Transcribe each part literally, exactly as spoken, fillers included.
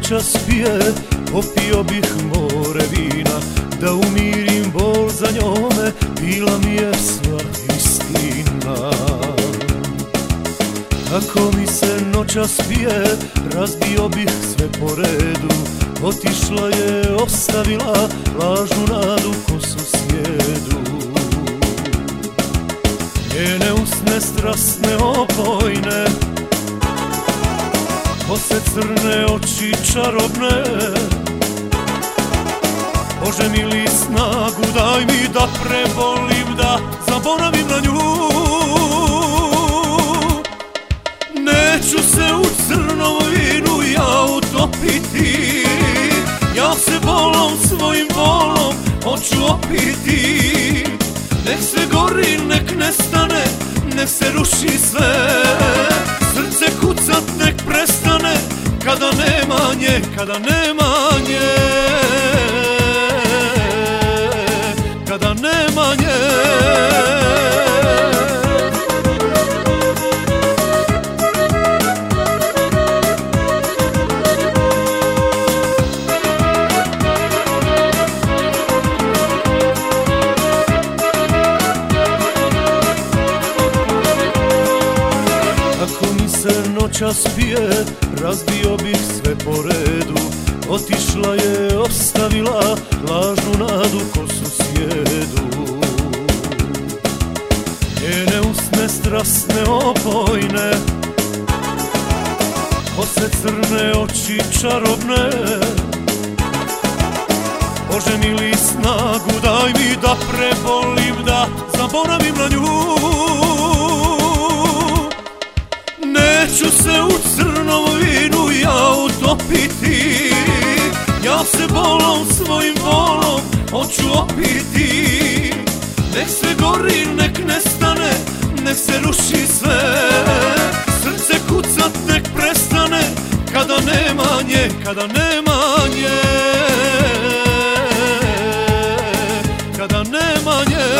noćas pije, popio bih more vina, da umirim bol za njome, bila mi je sva istina. Kako mi se noćas pije, razbio bih sve po redu, otišla je, ostavila lažnu nadu ko susjedu. Njene usne strasne opojne, kose crne, oči čarobne, Bože mili snagu daj mi da prebolim, da zaboravim na nju. Neću se u crnom vinu ja utopiti, ja se bolom svojim bolom hoću opiti. Nek se gori, nek nestane, nek se ruši sve, srce kucat nek prestane, kada nema nje, kada nema nje, kada nema nje. Noćas pije, razbio bih sve po redu, otišla je, ostavila lažnu nadu ko susjedu. Njene usne strasne opojne, kose crne, oči čarobne, Bože mili snagu daj mi da prebolim, da zaboravim na nju. Neću se u crnom vinu ja utopiti, ja se bolom svojim bolom hoću opiti. Nek se gori, nek nestane, nek se ruši sve, srce kucat nek prestane, kada nema nje, kada nema nje, kada nema nje.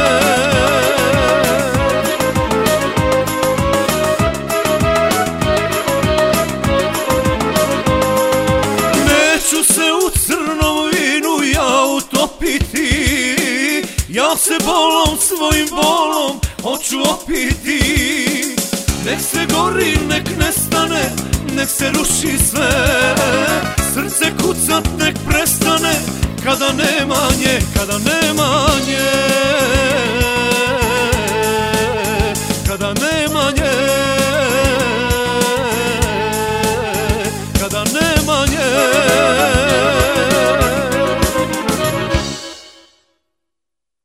Ja se bolom svojim bolom hoću opiti. Nek se gori, nek nestane, nek se ruši sve, srce kucat nek prestane, kada nema nje, kada nema